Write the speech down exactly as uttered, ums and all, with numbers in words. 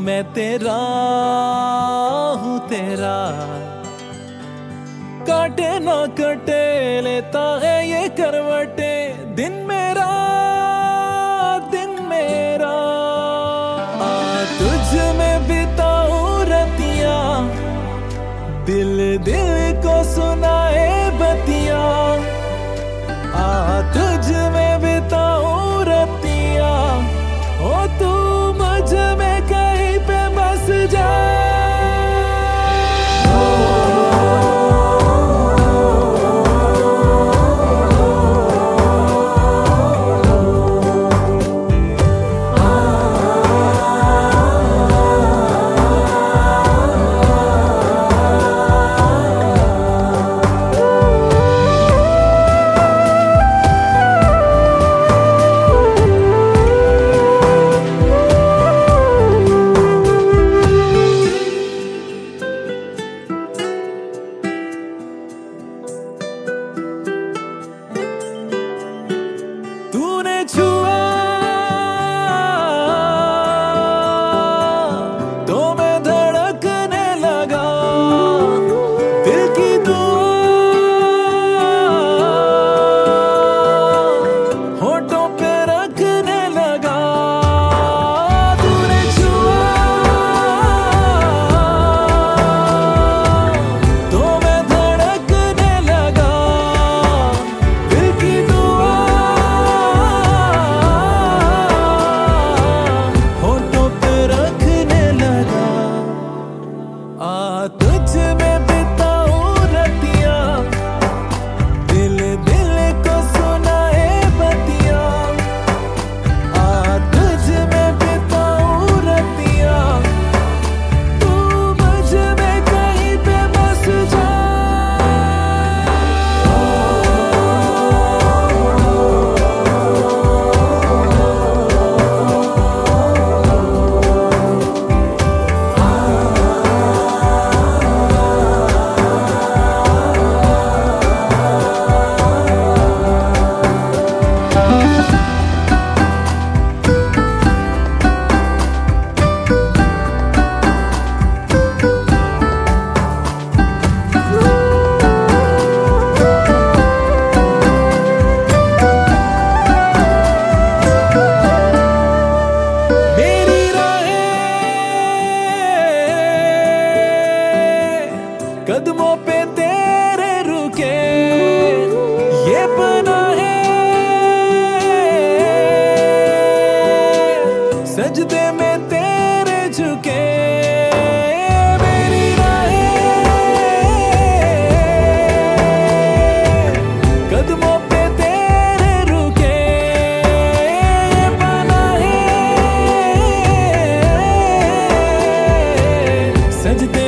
मैं तेरा हूँ तेरा, काटे ना कटे लेता है ये करवटे, दिन मेरा दिन मेरा। आ तुझ में बिताऊं रतिया, दिल दिल को सुनाए बतिया। आ तुझ में बिताऊं रतिया, ओ तू मुझ में कहीं पे बस जा। तूने छुआ तो मैं धड़कने लगा, दिल की दुआ होठों पे रखने लगा। तूने छुआ तो मैं धड़कने लगा, दिल की दुआ तुझ में बिताऊं रतिया, दिल दिल को सुनाए बतिया। आ तुझ में बिताऊं रतिया, तू मुझ में कहीं पे बस जा। कदमों पे तेरे रुके ये पनाहे, सजदे में तेरे झुके मेरी राहें। कदमों पे तेरे रुके ये पनाहे, सजदे